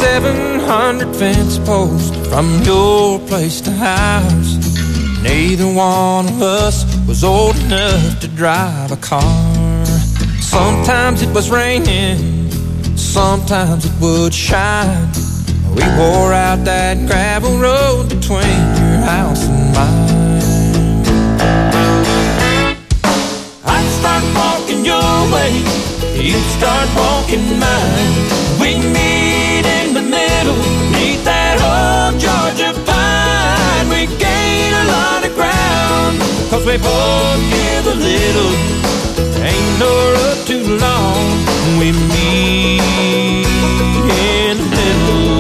700 fence posts from your place to ours. Neither one of us was old enough to drive a car. Sometimes it was raining, sometimes it would shine. We wore out that gravel road between your house and mine. I'd start walking your way, you'd start walking mine. We'd meet in the middle, meet that old Georgia pine. We gain a lot of ground, 'cause we both give a little. Ain't no road too long, we meet in the middle.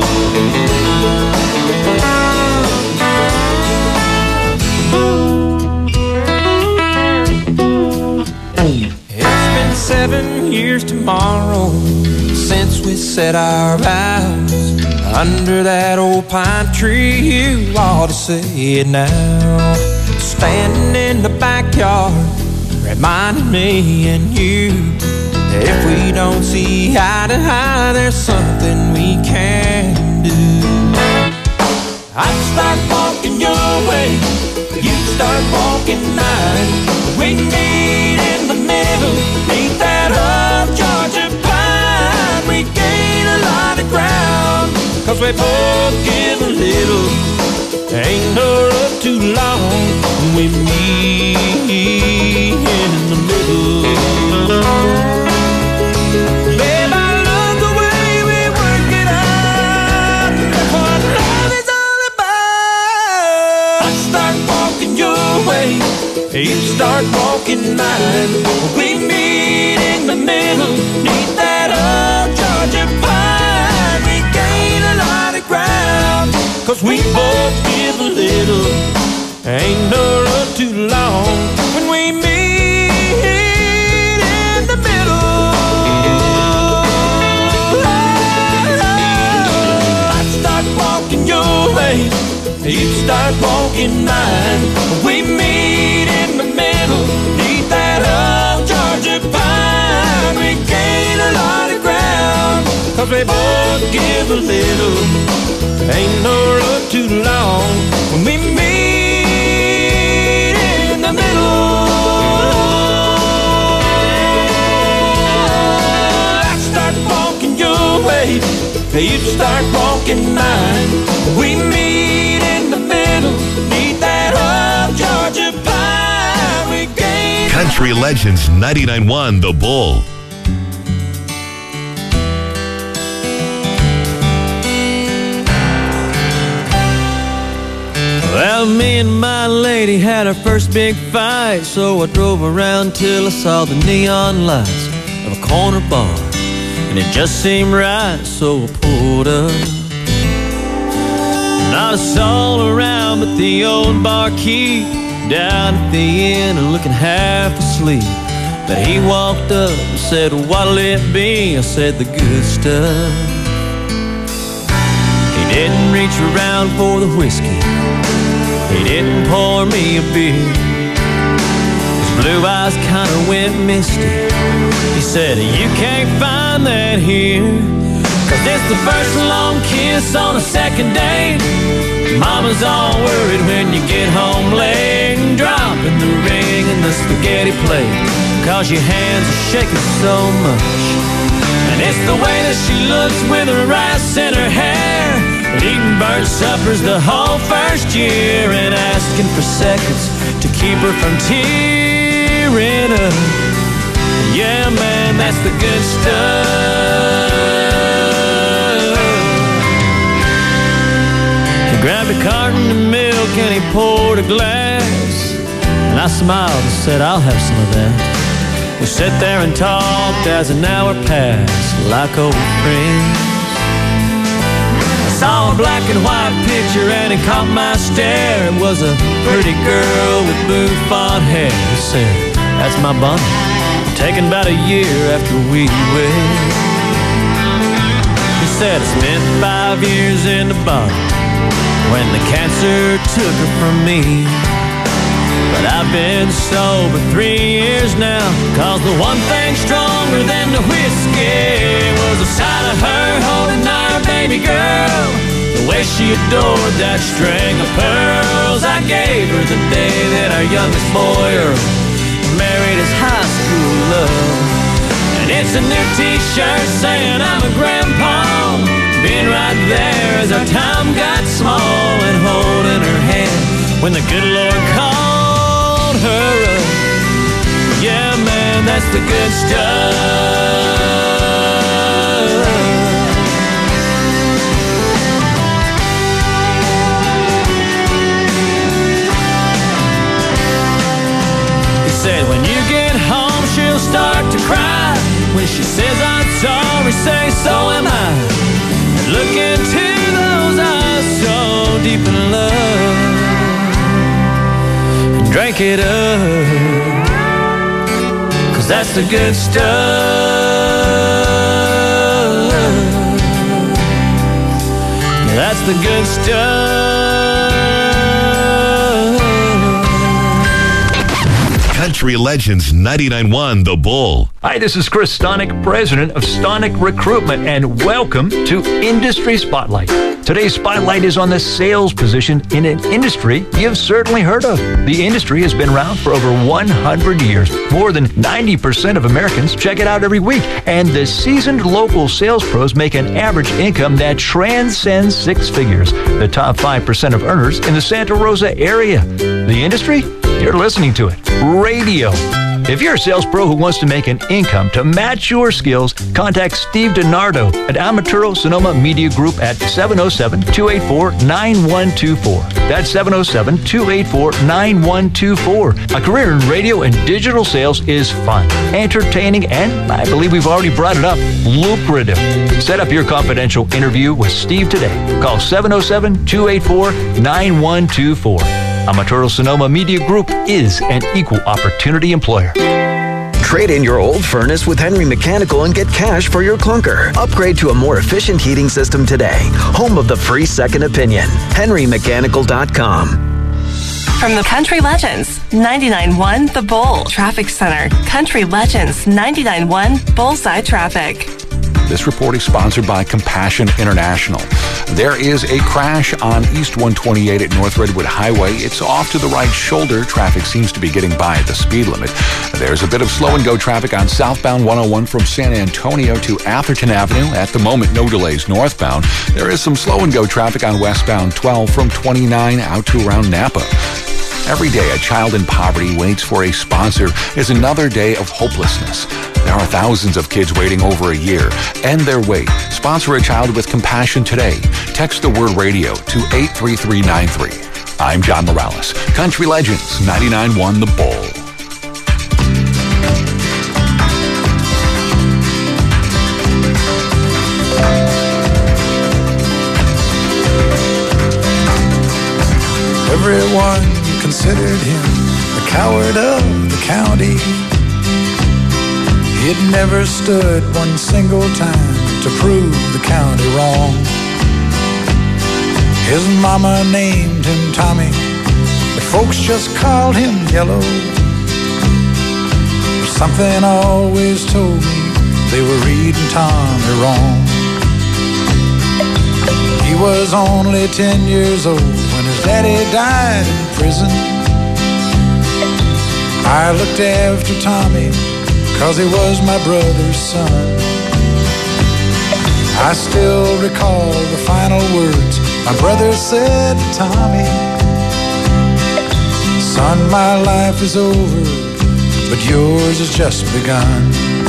It's been 7 years tomorrow since we said our vows under that old pine tree. You ought to say it now. Standing in the backyard, reminding me and you, if we don't see eye to eye, there's something we can do. I'd start walking your way, you'd start walking mine. We meet in the middle, meet that old Georgia pine. We gain a lot of ground, 'cause we both give a little. Ain't no road too long, we meet in the middle. Babe, I love the way we work it out. That's what love is all about. I start walking your way, you start walking mine. We meet in the middle, neath that old Georgia pine. We gain a lot of ground, 'cause we both give a little. Ain't no road too long when we meet in the middle. I'd start walking your way, you'd start walking mine. We meet in the middle, neath that old Georgia pine. We gain a lot of ground, 'cause we both give a little. Ain't no road too long when we meet in the middle. I'd start walking your way, you'd start walking mine. We meet in the middle, neath that old Georgia pine. We gain Country Legends 99.1 The Bull. Well, me and my lady had our first big fight, so I drove around till I saw the neon lights of a corner bar, and it just seemed right, so I pulled up. Not a soul around but the old barkeep down at the inn and looking half asleep. But he walked up and said, "What'll it be?" I said, "The good stuff." He didn't reach around for the whiskey, he didn't pour me a beer. His blue eyes kinda went misty. He said, "You can't find that here, 'cause it's the first long kiss on a second date. Mama's all worried when you get home late, and dropping the ring in the spaghetti plate, 'cause your hands are shaking so much. And it's the way that she looks with her rice in her hair, eating burnt suppers the whole first year, and asking for seconds to keep her from tearing up. Yeah, man, that's the good stuff." He grabbed a carton of milk and he poured a glass, and I smiled and said, "I'll have some of that." We sat there and talked as an hour passed, like old friends. Saw a black and white picture and it caught my stare. It was a pretty girl with bouffant hair. He said, "That's my Bonnie, taken about a year after we wed." He said, "I spent 5 years in the bottom when the cancer took her from me. But I've been sober 3 years now, 'cause the one thing stronger than the whiskey was the sight of her holding our baby girl. The way she adored that string of pearls I gave her the day that our youngest boy Earl married his high school love. And it's a new t-shirt saying I'm a grandpa, being right there as our time got small and holding her hand when the good Lord called her up. Yeah, man, that's the good stuff. He said when you get home she'll start to cry. When she says I'm sorry, say so am I. And look into those eyes so deep in love and drink it up, 'cause that's the good stuff. Yeah, that's the good stuff. Country Legends 99.1 The Bull. Hi, this is Chris Stonick, president of Stonick Recruitment, and welcome to Industry Spotlight. Today's spotlight is on the sales position in an industry you've certainly heard of. The industry has been around for over 100 years. More than 90% of Americans check it out every week, and the seasoned local sales pros make an average income that transcends six figures. The top 5% of earners in the Santa Rosa area. The industry? You're listening to it. Radio. If you're a sales pro who wants to make an income to match your skills, contact Steve DiNardo at Amaturo Sonoma Media Group at 707-284-9124. That's 707-284-9124. A career in radio and digital sales is fun, entertaining, and I believe we've already brought it up, lucrative. Set up your confidential interview with Steve today. Call 707-284-9124. Amaturo Sonoma Media Group is an equal opportunity employer. Trade in your old furnace with Henry Mechanical and get cash for your clunker. Upgrade to a more efficient heating system today. Home of the free second opinion. HenryMechanical.com. From the Country Legends 99.1 The Bull Traffic Center. Country Legends 99.1 Bullseye Traffic. This report is sponsored by Compassion International. There is a crash on East 128 at North Redwood Highway. It's off to the right shoulder. Traffic seems to be getting by at the speed limit. There's a bit of slow-and-go traffic on southbound 101 from San Antonio to Atherton Avenue. At the moment, no delays northbound. There is some slow-and-go traffic on westbound 12 from 29 out to around Napa. Every day, a child in poverty waits for a sponsor is another day of hopelessness. There are thousands of kids waiting over a year. End their wait. Sponsor a child with compassion today. Text the word radio to 83393. I'm John Morales. Country Legends 99.1 The Bull. Everyone considered him the coward of the county. He'd never stood one single time to prove the county wrong. His mama named him Tommy, but folks just called him Yellow. But something always told me they were reading Tommy wrong. He was only 10 years old when his daddy died in prison. I looked after Tommy 'cause he was my brother's son. I still recall the final words my brother said to Tommy. Son, my life is over, but yours has just begun.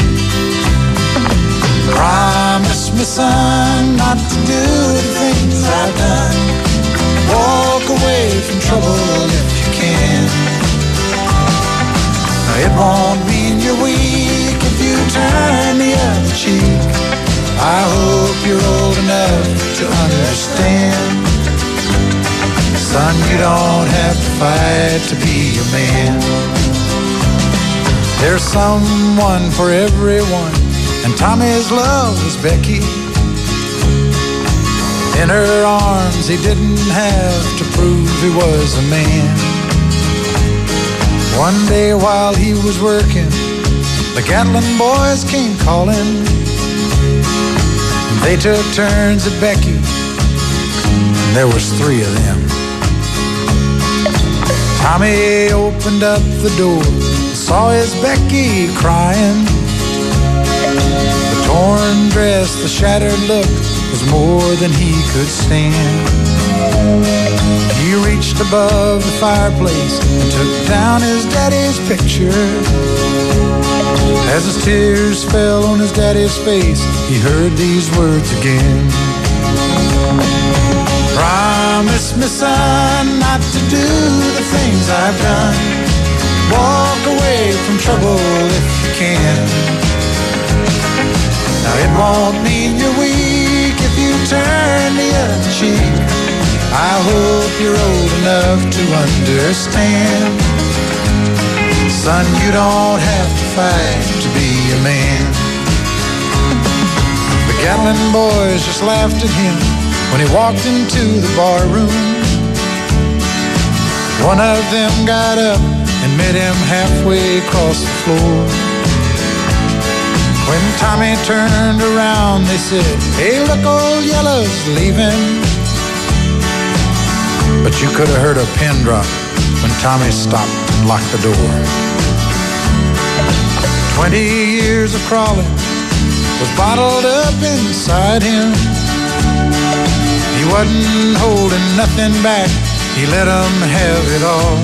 Promise me, son, not to do the things I've done. Walk away from trouble if you can. It won't mean you're weak if you turn the other cheek. I hope you're old enough to understand. Son, you don't have to fight to be a man. There's someone for everyone, and Tommy's love was Becky. In her arms he didn't have to prove he was a man. One day while he was working, the Gatlin boys came calling. They took turns at Becky, and there was 3 of them. Tommy opened up the door, saw his Becky crying. The torn dress, the shattered look was more than he could stand. He reached above the fireplace and took down his daddy's picture. As his tears fell on his daddy's face, he heard these words again. Promise me, son, not to do the things I've done. Walk away from trouble if you can. Now it won't mean you're weak if you turn the other cheek. I hope you're old enough to understand. Son, you don't have to fight to be a man. The Gatlin boys just laughed at him when he walked into the bar room. One of them got up and met him halfway across the floor. When Tommy turned around, they said, "Hey, look, old Yellow's leaving." But you could have heard a pin drop when Tommy stopped and locked the door. 20 years of crawling was bottled up inside him. He wasn't holding nothing back, he let them have it all.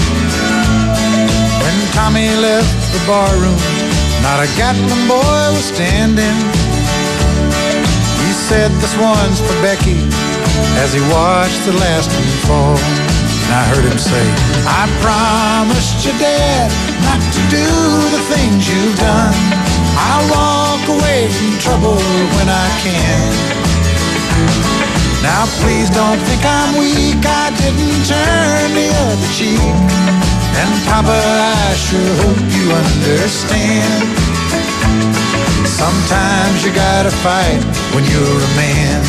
When Tommy left the bar room, not a Gatlin boy was standing. He said, "This one's for Becky," as he watched the last one fall. And I heard him say, "I promised your dad not to do the things you've done. I'll walk away from trouble when I can. Now please don't think I'm weak, I didn't turn the other cheek. And Papa, I sure hope you understand. Sometimes you gotta fight when you're a man."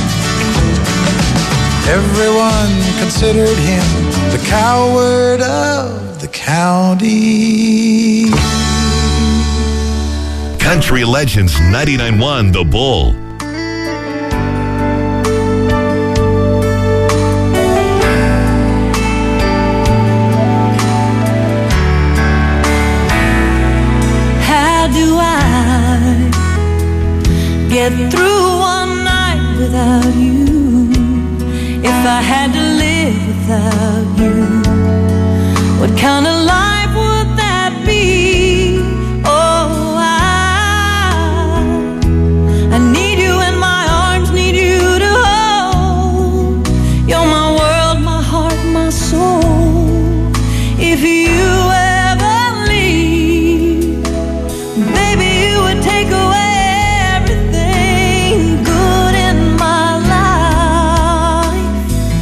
Everyone considered him the coward of the county. Country Legends 99.1 The Bull. How do I get through one night without you? If I had to live without you, what kind of life would that be? Oh, I need you in my arms, need you to hold. You're my world, my heart, my soul. If you ever leave, baby, you would take away everything good in my life.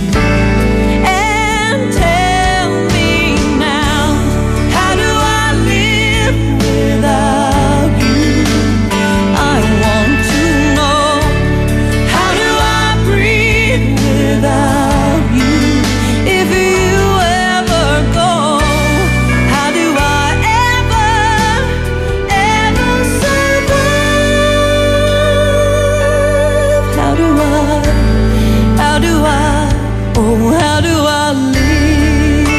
And tell me now, how do I live without you? I want to know, how do I breathe without you? If you ever go, how do I ever survive? How do I, oh, how do I live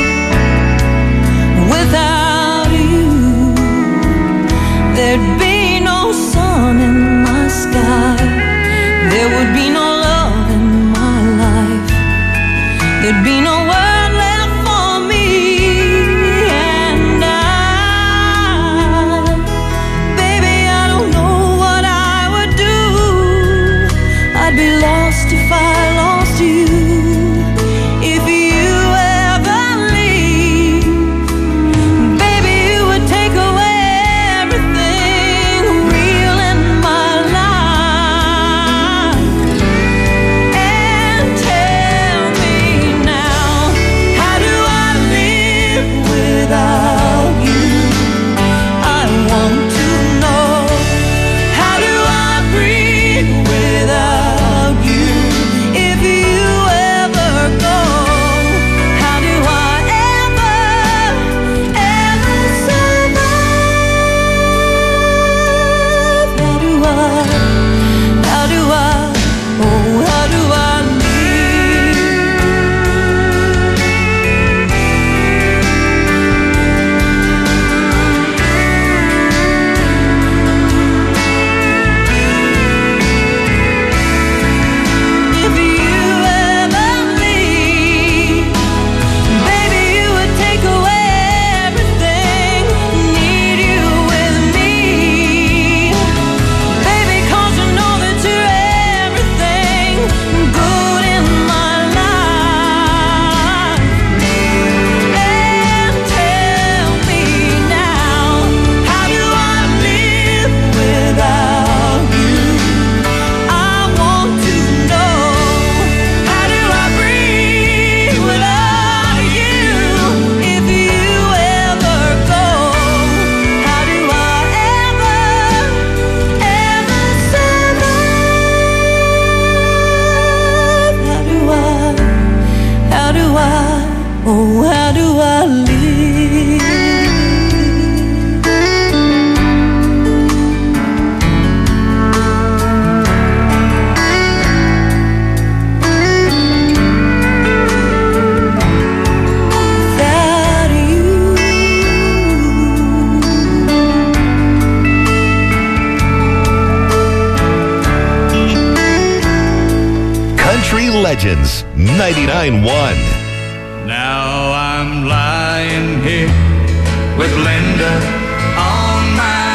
without you? There'd be no sun in my sky, there would be no love in my life, there'd be no word left for me. And baby, I don't know what I would do. I'd be lost if I lost you. If you ever leave, baby, you would take away everything real in my life. And tell me now, how do I live without you? I want to know, how do I breathe without you? Country Legends 99.1. Now I'm lying here with Linda on my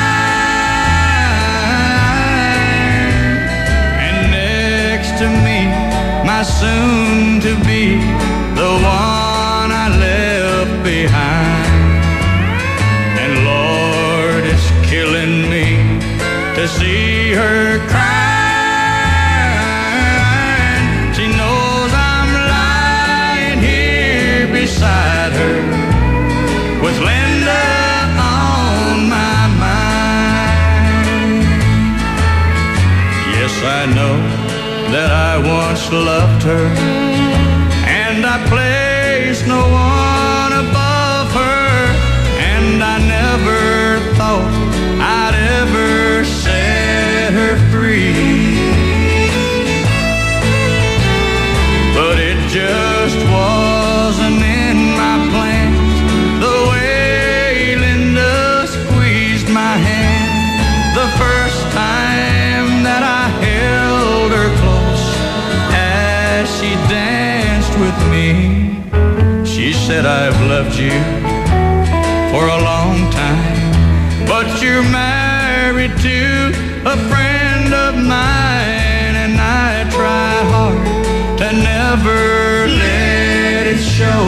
mind, and next to me, my soon-to-be, the one I left behind. And Lord, it's killing me to see her crying. She knows I'm lying here beside her with Linda on my mind. Yes, I know that I once loved her, and I placed no one above her, and I never thought I'd ever set her free. But it just wasn't in my plans, the way Linda squeezed my hand the first time that I held her close as she danced with me. She said, I've loved you for a long time, but you're married to a friend of mine, and I try hard to never let it show.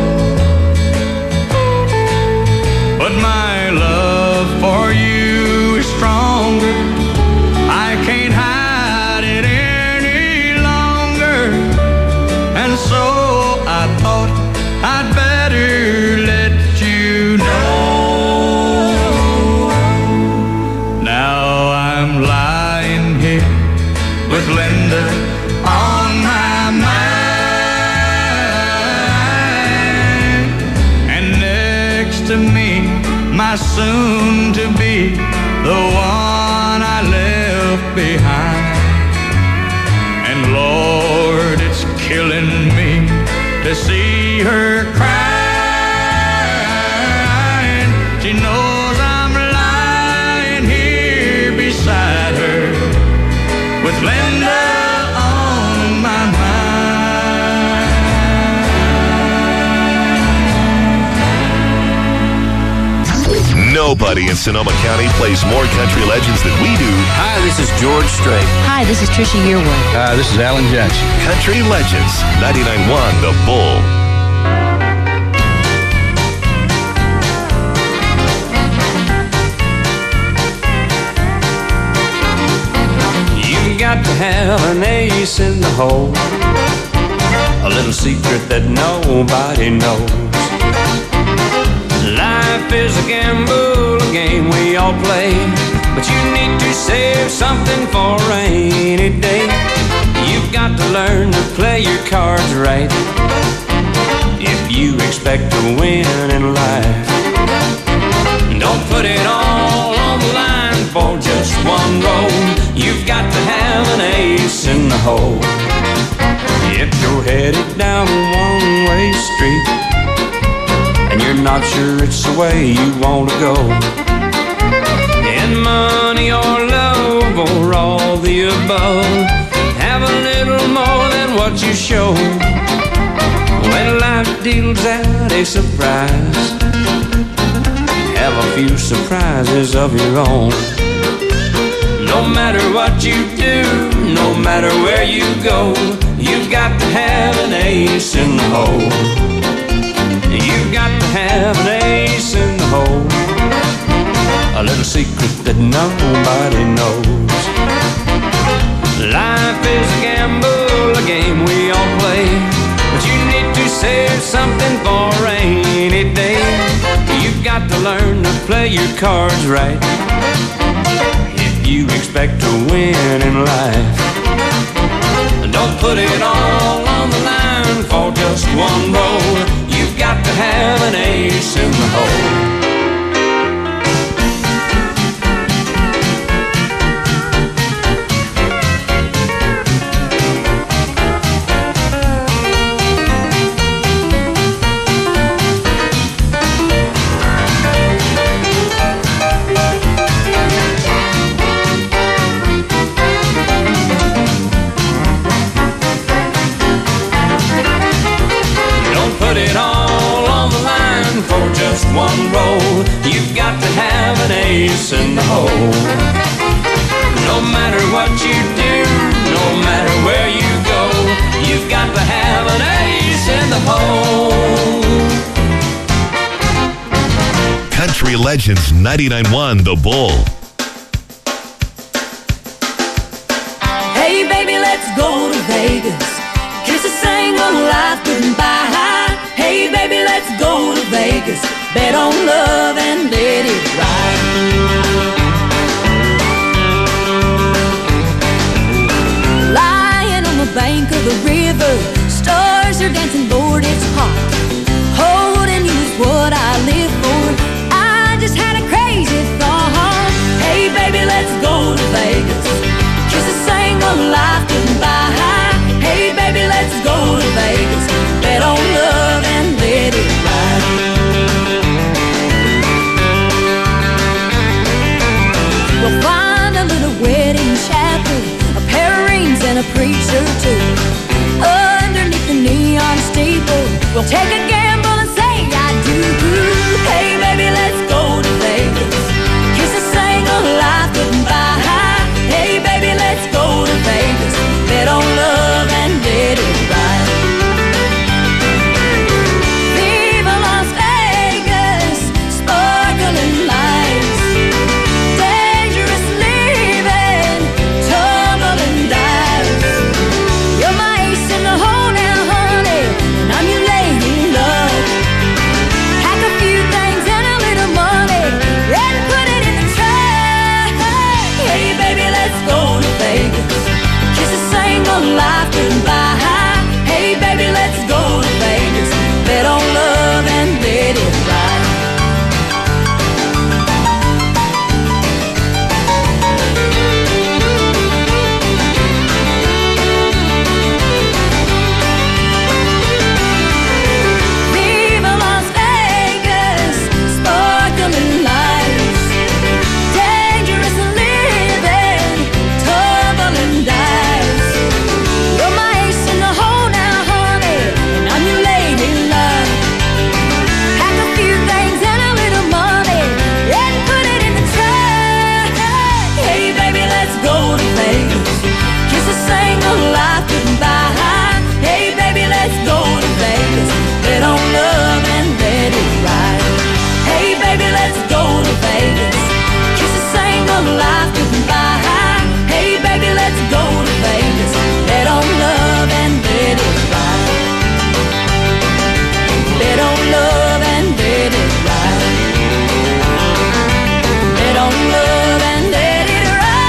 But my love for you is stronger. I can't hide it any longer, and so I thought I'd better let you know. Now I'm lying here with Linda on my mind, and next to me, my soon-to-be, the one I left behind. And Lord, it's killing me to see her crying. She knows I'm lying here beside her with Linda on my mind. Nobody in Sonoma County plays more country legends than we do. Hi, this is George Strait. Hi, this is Trisha Yearwood. Hi, this is Alan Jackson. Country Legends 99.1 The Bull. You've got to have an ace in the hole, a little secret that nobody knows. Life is a gamble, a game we all play, but you need to save something for a rainy day. You've got to learn to play your cards right if you expect to win in life. Don't put it all on the line for just one roll. You've got to have an ace in the hole. If you're headed down a one-way street and you're not sure it's the way you want to go, in money or love or all the above, have a little more than what you show. When life deals out a surprise, have a few surprises of your own. No matter what you do, no matter where you go, you've got to have an ace in the hole. You've got to have an ace in the hole, a little secret that nobody knows. Life is a gamble, a game we all play, but you need to save something for a rainy day. You've got to learn to play your cards right if you expect to win in life. Don't put it all on the line for just one roll. You've got to have an ace in the hole. just one roll. You've got to have an ace in the hole. No matter what you do, no matter where you go, you've got to have an ace in the hole. Country Legends 99.1 The Bull. Hey baby, let's go to Vegas. Kiss a single life goodbye. Hey baby, let's go to Vegas. Bet on love and let it ride. Lying on the bank of the river, stars are dancing, Lord, it's hot. Holding you is what I live for. I just had a crazy thought. Hey baby, let's go to Vegas. Kiss a single life goodbye. Hey baby, let's go to Vegas. Bet on love and let it ride. We'll find a little wedding chapel, a pair of rings and a preacher too. Underneath the neon steeple, we'll take a gamble and say I do. Hey baby, let's go to Vegas. Kiss a single life goodbye. Hey baby, let's go to Vegas. Bet on love and let it ride. Viva Las Vegas, sparkling lights, dangerous living, tumbling dice. You're my ace in the hole now, honey, and I'm your lady love. Pack a few things and a little money, and put it in the trash. Hey baby, let's go to Vegas. Kiss a single life goodbye. Hey baby, let's go to Vegas. Bet on love and let it ride. Viva Las Vegas, sparkling lights, dangerous living, tumbling dice. You're my ace in the hole now, honey, and I'm your lady love. Pack a few things and a little money, and put it in the trash. Hey baby, let's go to Vegas. Kiss a single life goodbye. Hey baby, let's go to Vegas. Bet on love and let it ride. Hey baby, let's go to Vegas. Kiss a single life goodbye. Hey baby, let's go to Vegas. Bet on love and let it ride. Bet on love and let it ride. Bet on love and let it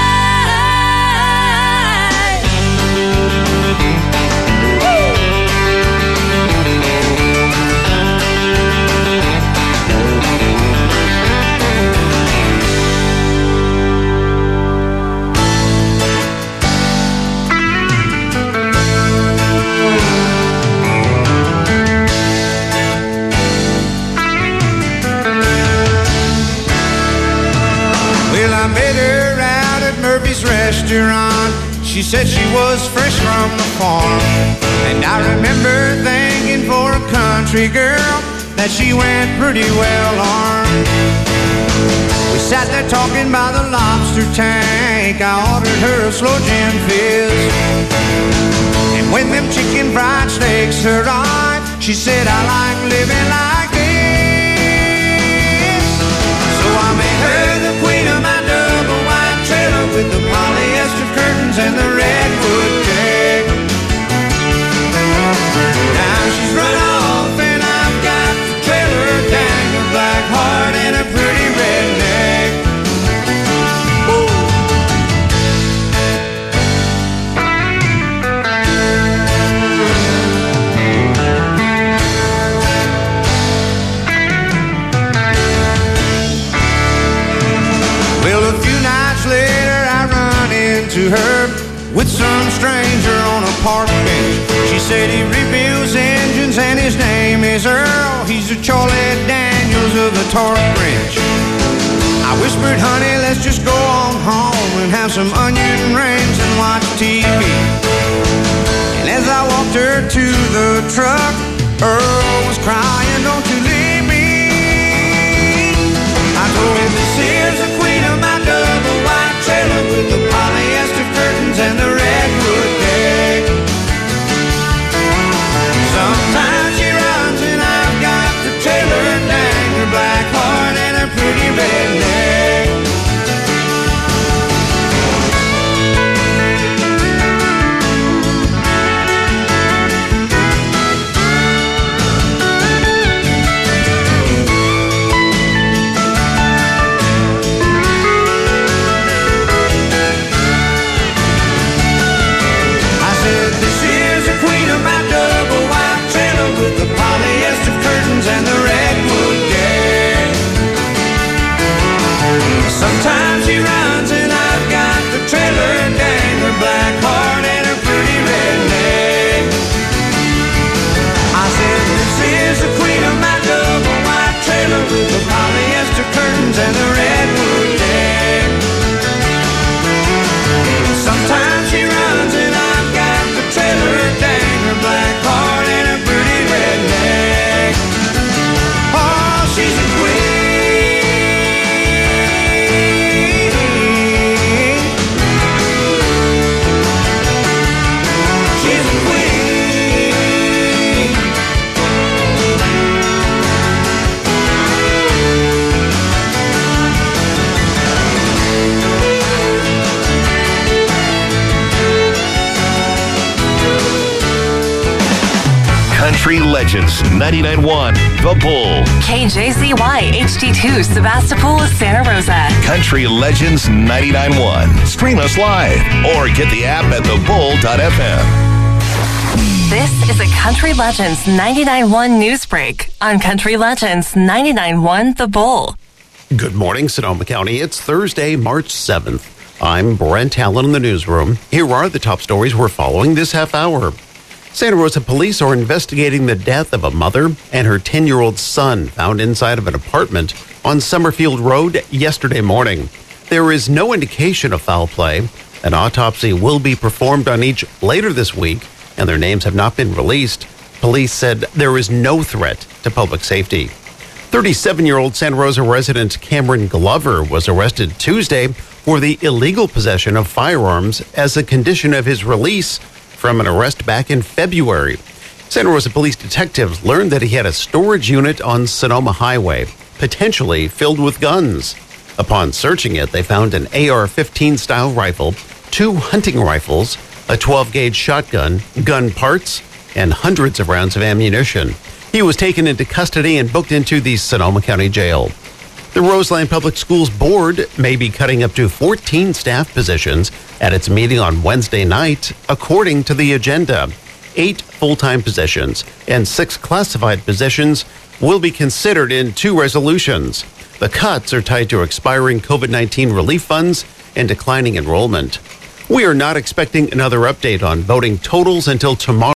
ride. Woo! Well, I met her out at Murphy's restaurant. She said she was fresh from the farm. And I remember thinking for a country girl that she went pretty well armed. We sat there talking by the lobster tank. I ordered her a slow gin fizz. And when them chicken fried steaks arrived, she said, I like living like this. So I made her the queen of my double wide trailer with the polyester curtains and the redwood deck. Now she's run off and I've got the trailer, dangle black heart and a pretty redneck. Woo! Well, a few nights later I run into her with some stranger on a park bench. She said he rebuilds engines and his name is Earl. He's a Charlie Daniels of the torque wrench. I whispered, honey, let's just go on home and have some onion rings and watch TV. And as I walked her to the truck, Earl was crying, don't you leave me. Country Legends 99.1 The Bull. KJZY HD2 Sebastopol, Santa Rosa. Country Legends 99.1. Stream us live or get the app at thebull.fm. This is a Country Legends 99.1 news break on Country Legends 99.1 The Bull. Good morning, Sonoma County. It's Thursday, March 7th. I'm Brent Allen in the newsroom. Here are the top stories we're following this half hour. Santa Rosa police are investigating the death of a mother and her 10-year-old son found inside of an apartment on Summerfield Road yesterday morning. There is no indication of foul play. An autopsy will be performed on each later this week, and their names have not been released. Police said there is no threat to public safety. 37-year-old Santa Rosa resident Cameron Glover was arrested Tuesday for the illegal possession of firearms as a condition of his release from an arrest back in February. Santa Rosa police detectives learned that he had a storage unit on Sonoma Highway, potentially filled with guns. Upon searching it, they found an AR-15 style rifle, 2 hunting rifles, a 12-gauge shotgun, gun parts, and hundreds of rounds of ammunition. He was taken into custody and booked into the Sonoma County Jail. The Roseland Public Schools Board may be cutting up to 14 staff positions at its meeting on Wednesday night, according to the agenda. 8 full-time positions and 6 classified positions will be considered in 2 resolutions. The cuts are tied to expiring COVID-19 relief funds and declining enrollment. We are not expecting another update on voting totals until tomorrow.